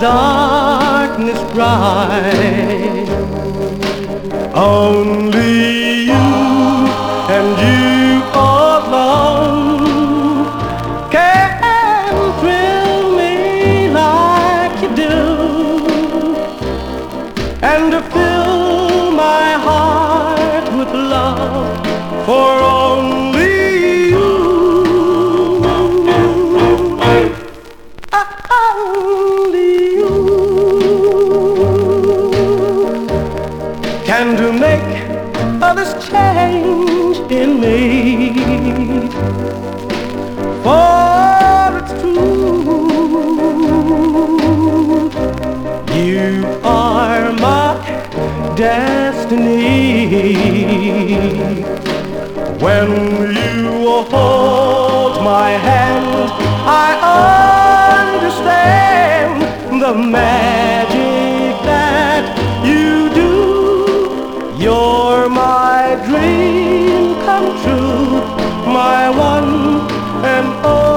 darkness bright. Only you and you alone can thrill me like you do, and to fill my heart with love for only you. Only you can to make this change in me, for it's true, you are my destiny. When you hold my hand, I understand the magic that you do. You're my dream come true, my one and only.